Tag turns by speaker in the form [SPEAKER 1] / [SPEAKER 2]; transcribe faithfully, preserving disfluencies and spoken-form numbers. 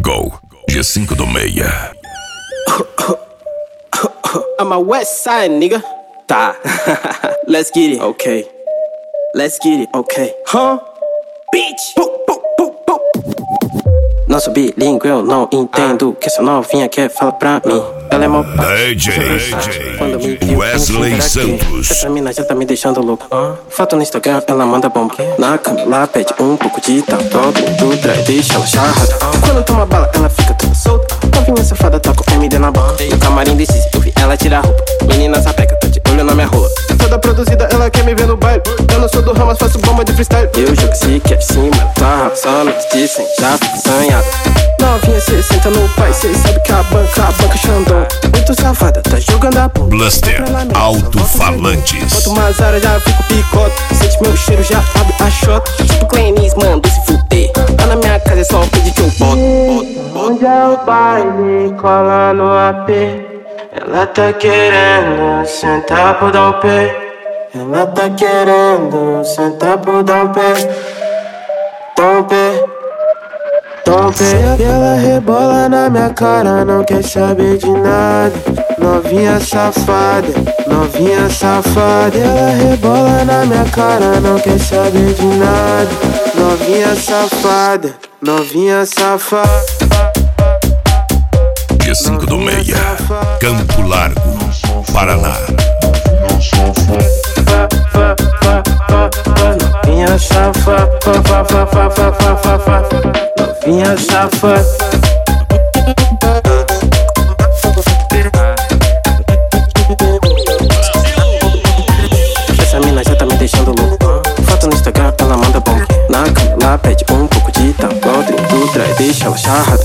[SPEAKER 1] Go, G cinco do meia.
[SPEAKER 2] I'm a west side, nigga. Tá. Let's get it, okay. Let's get it, okay. Huh? Bitch. Pum, pum, pum, pum. Não sou bilíngue, eu não entendo que essa novinha quer falar pra mim. Ela é mó
[SPEAKER 1] D J, D J Wesley Santos.
[SPEAKER 2] Essa mina já tá me deixando louco. Foto no Instagram, ela manda bomba. Na cama, ela pede um pouco de tal. Dobra, tudo, e deixa ela charrada. Quando toma bala, ela fica toda solta. Novinha safada, tá com M D na bola. No camarim desses, eu vi ela tirar a roupa. Menina sapeca, tá de olho na minha rua. Toda produzida, ela quer me ver no baile. Eu não sou do ramo, mas faço bomba de freestyle. Eu jogo se quer cima, tá só me dizem, já fico sanhado. Novinha, cê senta no pai, cê sabe que a banca, a banca Xandão. Muito safada, tá jogando a bunda.
[SPEAKER 1] Bluster, alto-falantes.
[SPEAKER 2] Quanto mais área, já fico picote. Sente meu cheiro, já abre a shot. Tipo Clenis, mando se fuder. Lá na minha casa é só pedir que eu boto.
[SPEAKER 3] Onde é o baile, cola no A P. Ela tá querendo sentar por dar um pé. Ela tá querendo sentar por dar um pé. Dar um pé. E ela rebola na minha cara, não quer saber de nada. Novinha safada, novinha safada. Ela rebola na minha cara, não quer saber de nada. Novinha safada, novinha safada.
[SPEAKER 1] G cinco do meia, Campo Largo, Paraná.
[SPEAKER 3] Novinha safada, novinha safada.
[SPEAKER 2] Essa mina já tá me deixando louco. Foto no Instagram, ela manda bomba. Na cama, ela pede um pouco de tal. Volta, tudo, e deixa ela charrada.